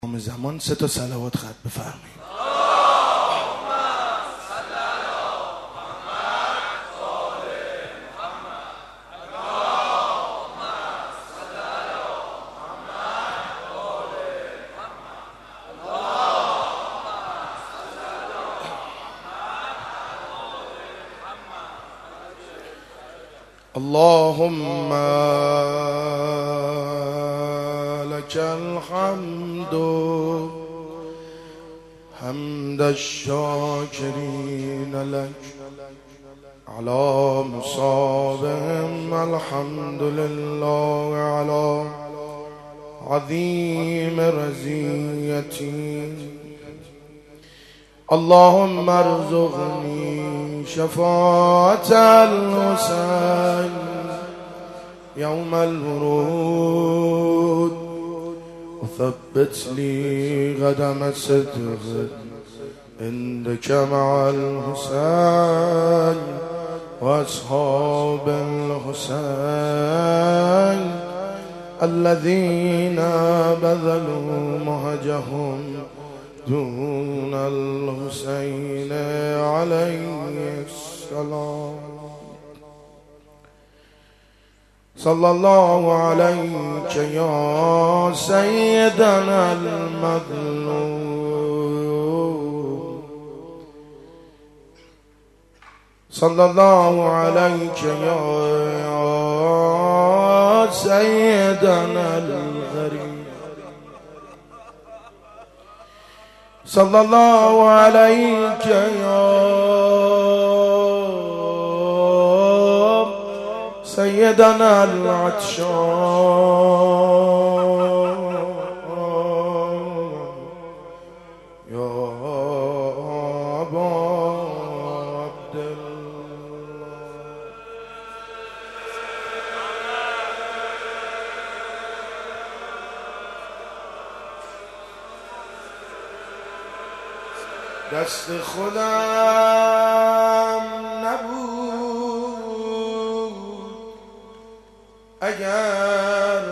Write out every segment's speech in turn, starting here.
زمان 3 صلوات ختم بفرمایید. اللهم لك الحمد حمد الشاكرين لك على مصابهم. الحمد لله على عظيم رزيتي. اللهم ارزقني شفاعة الحسين يوم الورود وثبت لي قدم صدق عندك مع الحسين وأصحاب الحسين الذين بذلوا مهجهم دون الحسين عليه السلام. صلى الله عليك يا سيدنا المظلوم. صلى الله عليك يا سيدنا الغريب. صلى الله عليك يا سيدنا العطشان يا أبا عبد الله. دست خودم نبود اگر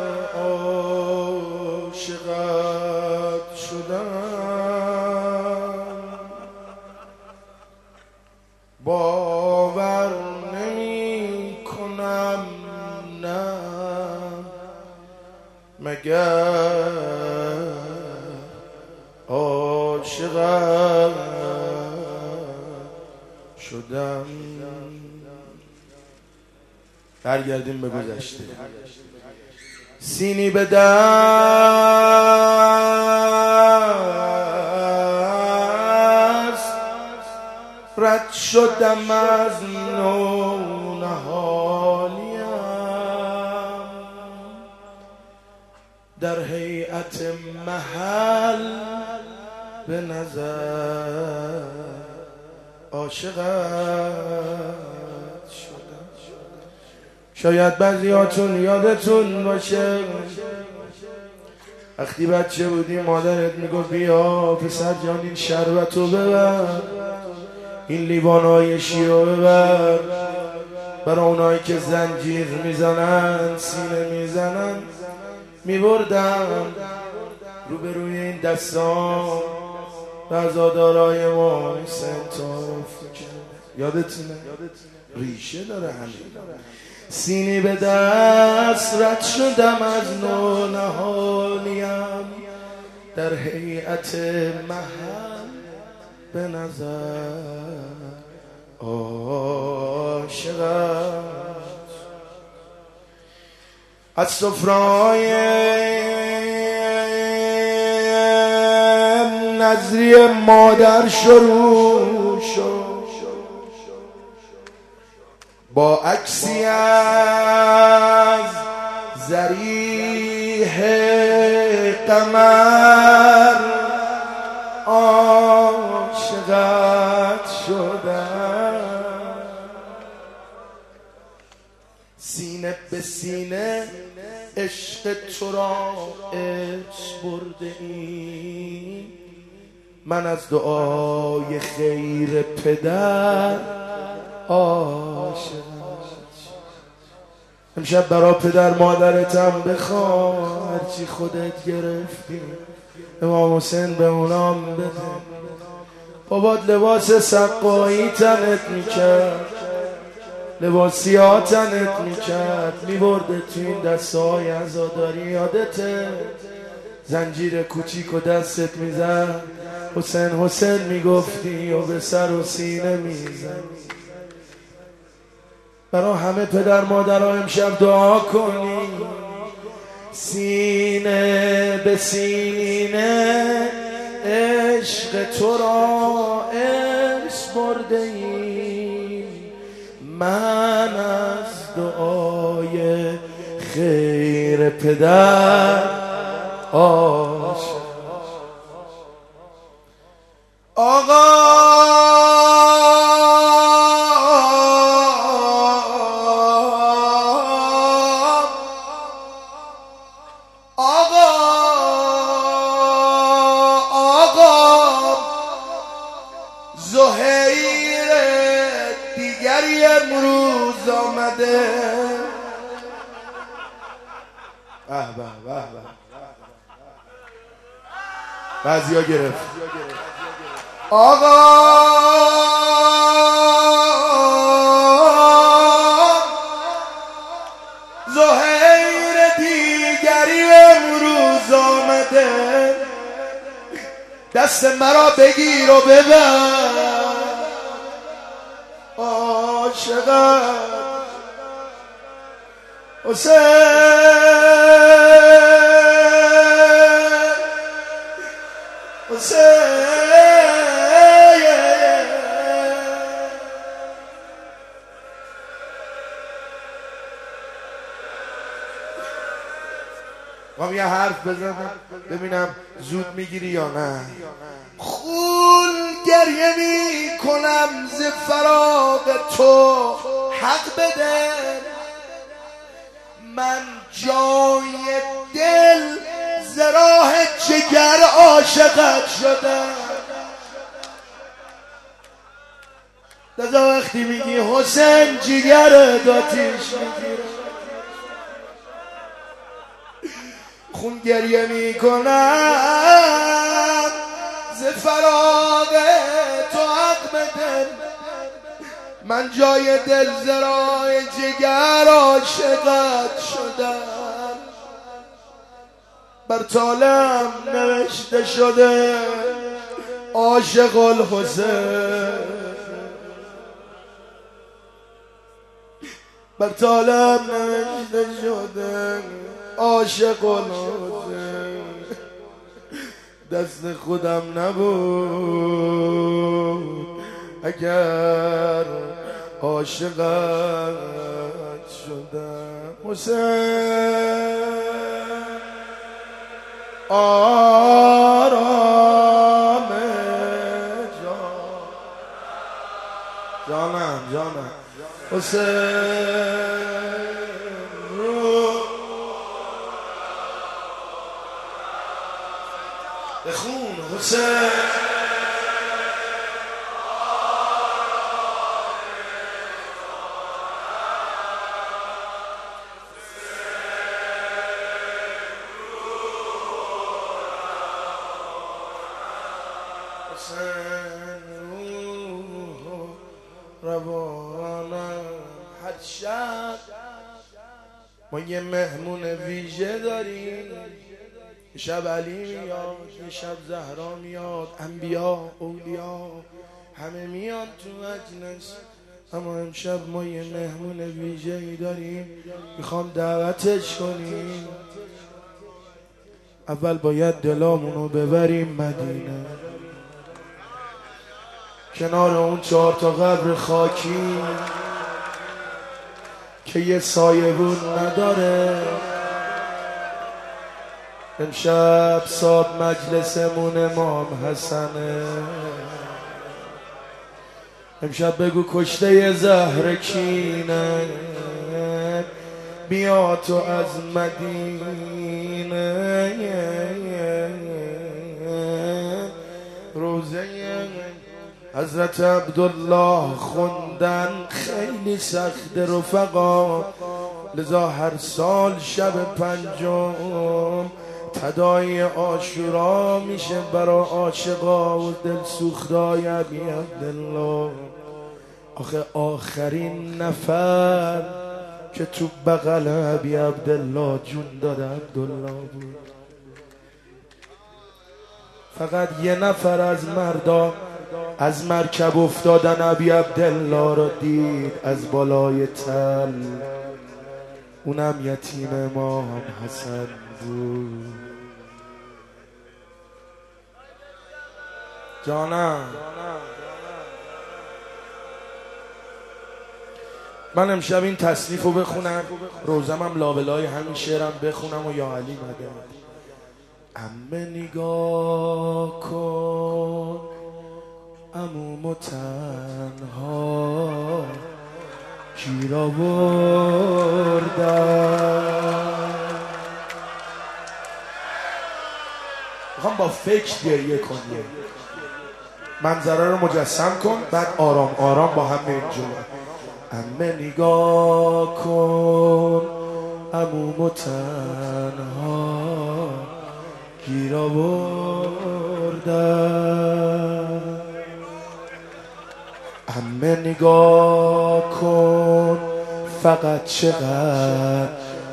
عاشقت شدم. باور نمی کنم نه مگر عاشقت شدم. برگردیم به گذشته. سینی به دست رد شدم از نونهالیم در هیئت محل به نظر عاشقت. شاید بعضیاتون یادتون باشه وقتی بچه بودی مادرت میگفت بیا پسر جان این شربتو ببر، این لیوانای شیرو ببر، برای اونایی که زنجیر میزنن سینه میزنن. میبردم روبروی این دستان و عزادارای ما سنتاف. یادتونه؟ ریشه داره همین. سینی به دست رد شدم از نونهالیم در هیئت محل به نظر عاشقت. از سفره‌های نظری مادر شروع شد با عکسی از ضریح قمر عاشقت شدم. سینه به سینه عشق تو را اسپرده ایم. من از دعای خیر پدر عاشقت. امشب برا پدر مادرتم بخواه هرچی خودت گرفتی امام حسین به اونام بده. بابات لباس سقایی تنت میکرد، لباس سیاه تنت میکرد، میبرده تو این دستهای عزاداری. یادته زنجیر کوچیک و دستت میزد، حسین حسین میگفتی و به سر و سینه میزد. برای همه پدر مادرها امشب دعا کنی. سینه به سینه عشق تو را ارث برده ایم، من از دعای خیر پدر عاشق. آقا زهیر دیگری امروز آمده. بعضیا گرفت. آقا زهیر دیگری امروز آمده، دست مرا بگیر و ببر. عاشقم حسین حسین. ما یه حرف بزنم ببینم زود میگیری یا نه. خون گریه می کنم ز فراق تو، حق بده. من جای دل ز راه جگر عاشقت شدم. لذا وقتی میگی حسین جگرت آتیش میگیره. خون گریه می کنم ز فراق تو، حق بده. من جای دل ز راه جگر عاشقت شدم. بر طالم نوشته شده عاشق الحسین. بر طالم نوشته شده عاشق الحسین. دست خودم نبود اگر عاشقت شدم. حسین آرام جانم حسین بخون حسین. روانم هر شب ما یه مهمون ویژه داریم. شب علی میاد، شب زهرا میاد، انبیا اولیا همه میان تو مجلس. اما امشب ما یه مهمون ویژه‌ای داریم، میخوام دعوتش کنیم. اول باید دلامونو ببریم مدینه، کنار اون 4 تا قبر خاکی که یه سایبون نداره. امشب صاحب مجلسمون امام حسنه. امشب بگو کشته زهر کینه بیا تو از مدینه. روزه حضرت عبدالله خوندن خیلی سخت رفقا، لذا هر سال شب 5 تداعی عاشورا میشه برا عاشقا و دل سوختای ابی عبدالله. آخه آخرین نفر که تو بغل ابی عبدالله جون داده عبدالله بود. فقط یه نفر از مردا از مرکب افتادن ابی عبدالله را دید از بالای تل، اونم یتیم امام حسن بود. جانم من امشب این تصنیف رو بخونم، روزم هم لابلای همین شعرم بخونم و یا علی مدد. عمه نگاه کن عمومو تنها گیر آوردن. میخوام با فکر گریه کنی، منظره رو مجسم کن، بعد آرام آرام با هم اینجور. عمه نگاه کن عمومو تنها گیر آوردن. عمه نگاه کن فقط چقدر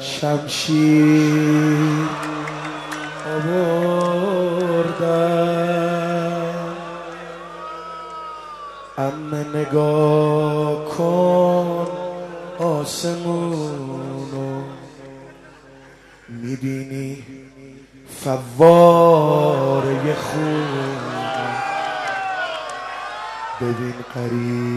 شمشیر آوردن. عمه نگاه کن آسمونو میبینی فواره خون، ببین قریب